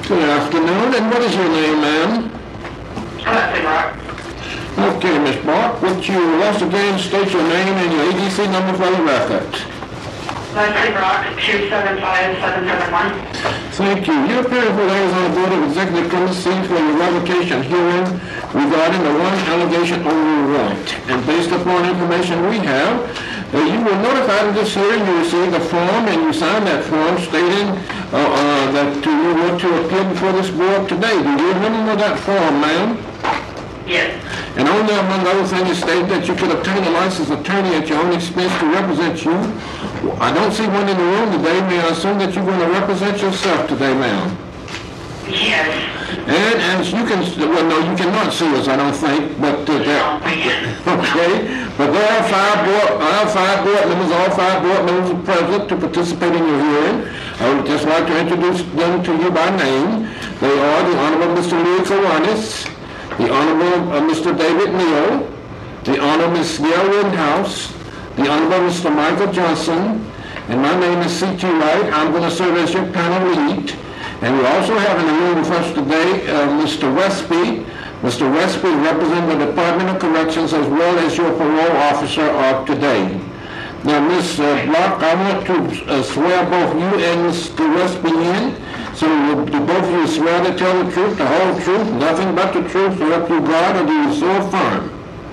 Good afternoon, and what is your name, ma'am? Leslie Rock. Okay, Miss Bark, would you once again state your name and your ADC number for the record? Leslie Rock, 275771. Thank you. You appear before the Arizona Board of Executive Commissioners for your revocation hearing regarding the one allegation overruled. And based upon information we have, you were notified of this hearing, you received a form, and you signed that form stating that you were to appear before this board today. Do you remember that form, ma'am? Yes. And on there, among other things, you state that you could obtain a licensed attorney at your own expense to represent you. I don't see one in the room today. May I assume that you're going to represent yourself today, ma'am? Yes. And as you can, well, no, you cannot see us, I don't think, but okay. But there are five board members, all five board members are present to participate in your hearing. I would just like to introduce them to you by name. They are the Honorable Mr. Louis Kiwanis, the Honorable Mr. David Neal, the Honorable Ms. Gail Rittenhouse, the Honorable Mr. Michael Johnson, and my name is C.T. Wright. I'm going to serve as your panel lead. And we also have in the room with us today Mr. Westby. Mr. Westby represents the Department of Corrections as well as your parole officer of today. Now, Ms. Block, I want to swear both you and Mr. Westby in. So do both of you swear to tell the truth, the whole truth, nothing but the truth, so help you God, or do you so affirm?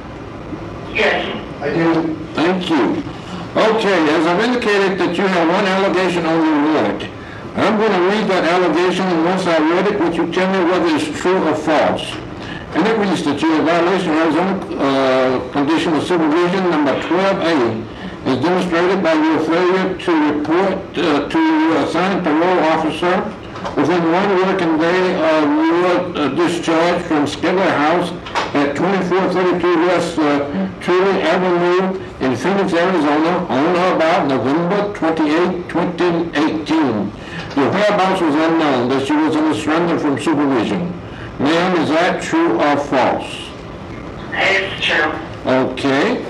Yes. I do. Thank you. Okay, as I've indicated that you have one allegation on your warrant. I'm going to read that allegation, and once I read it, would you tell me whether it's true or false? And it reads that you are in violation of Arizona condition of supervision number 12A is demonstrated by your failure to report to your assigned parole officer within one working day of your discharge from Skidler House at 2432 West Trudy Avenue in Phoenix, Arizona, on or about November 28, 2018. Your whereabouts was unknown, that she was in a surrender from supervision. Ma'am, is that true or false? It's true. Okay.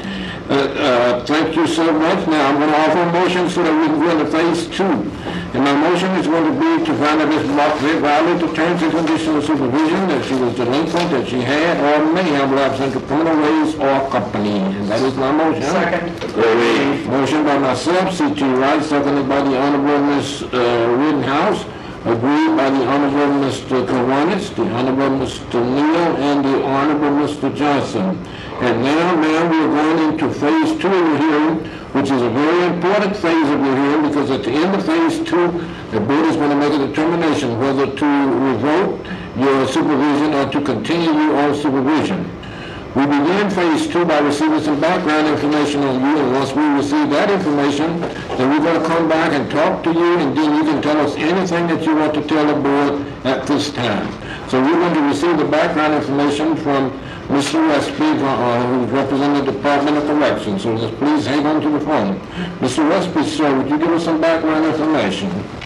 Thank you so much. Now, I'm going to offer a motion so that we can go into phase 2. And my motion is going to be to find that Ms. Block did violate the terms and conditions of supervision, that she was delinquent, that she had or may have lapsed into criminal ways or company. And that is my motion. Second. Motion by myself, C.T. Wright, seconded by the Honorable Ms. Rittenhouse, agreed by the Honorable Mr. Kiwanis, the Honorable Mr. Neal, and the Honorable Mr. Johnson. And now, ma'am, we're going into phase 2 of the hearing, which is a very important phase of the hearing, because at the end of phase 2, the board is going to make a determination whether to revoke your supervision or to continue you on supervision. We begin phase 2 by receiving some background information on you, and once we receive that information, then we're going to come back and talk to you, and then you can tell us anything that you want to tell the board at this time. So we're going to receive the background information from Mr. Westby, who's representing the Department of Corrections. So just please hang on to the phone. Mr. Westby, sir, would you give us some background information?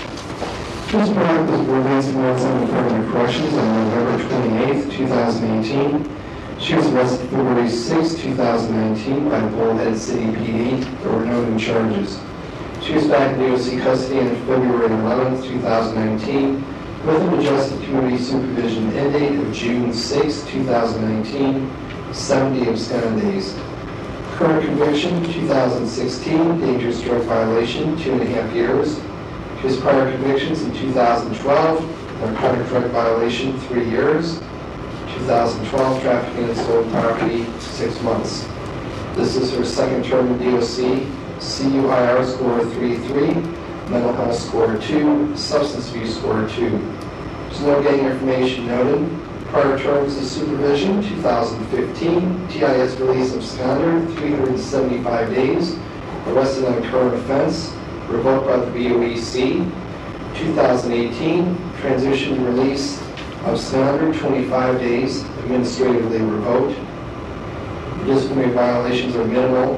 Ms. Brown was released from Arizona Department of Corrections on November 28, 2018. She was arrested February 6, 2019 by the Bullhead City PD. There were no new charges. She was back in DOC custody on February 11, 2019 with an adjusted community supervision end date of June 6, 2019, 70 abscond days. Current conviction, 2016, dangerous drug violation, 2.5 years. She has prior convictions in 2012, narcotic drug violation, 3 years. 2012, trafficking and stolen property, 6 months. This is her second term in DOC, CUIR score 3-3. Mental health score 2, substance abuse score 2. There's no gang information noted. Prior terms of supervision, 2015, TIS release absconder, 375 days, arrested on a current offense, revoked by the BOEC. 2018, transition release absconder, 25 days, administratively revoked. Disciplinary violations are minimal.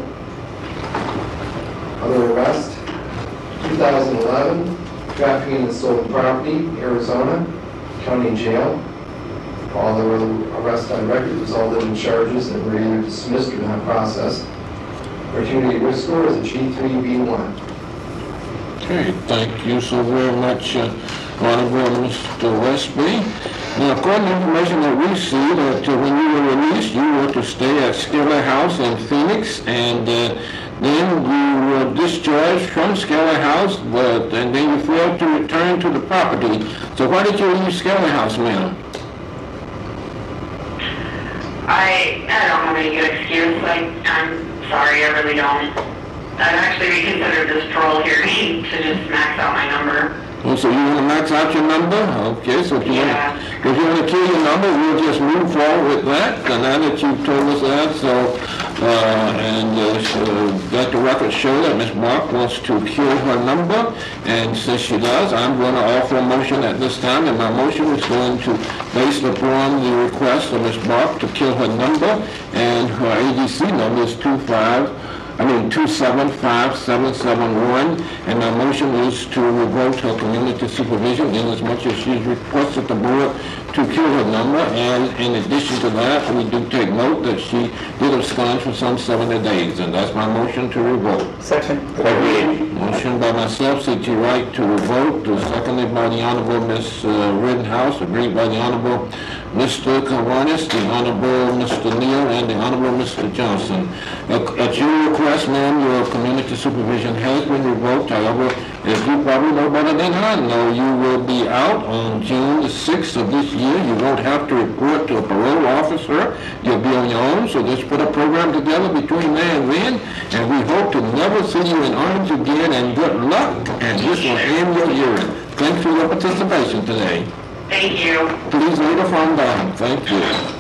Other arrest. 2011, trafficking and stolen property, Arizona, county jail. All the arrests on record resulted in charges that were either dismissed or not processed. Opportunity risk score is a G3B1. Okay, thank you so very much. Honorable Mr. Westby. Now, according to information that we see, that when you were released, you were to stay at Skeller House in Phoenix, and then you were discharged from Skeller House, and then you failed to return to the property. So why did you leave Skeller House, ma'am? I don't have any good excuse. I'm sorry, I really don't. I've actually reconsidered this parole hearing to just max out my number. Oh, so you want to max out your number? Okay, so if you want to kill your number, we'll just move forward with that. And now that you've told us that, so let the record show that Ms. Mark wants to kill her number, and since she does, I'm going to offer a motion at this time, and my motion is going to based upon the request of Ms. Mark to kill her number, and her ADC number is 2757771, and my motion is to revoke her community supervision in as much as she's requested the board to kill her number, and in addition to that, we do take note that she did abscond for some 70 days, and that's my motion to revoke. Second. Motion by myself, C.T. Wright, to revoke, seconded by the Honorable Ms. Rittenhouse, agreed by the Honorable Mr. Cavarnis, the Honorable Mr. Neal, and the Honorable Mr. Johnson. At your request, ma'am, your community supervision has been revoked. However, as you probably know better than I know, you will be out on June the 6th of this year. You won't have to report to a parole officer. You'll be on your own, so let's put a program together between now and then, and we hope to never see you in arms again, and good luck, and this will end your hearing. Thanks for your participation today. Thank you. Please lay the phone down. Thank you.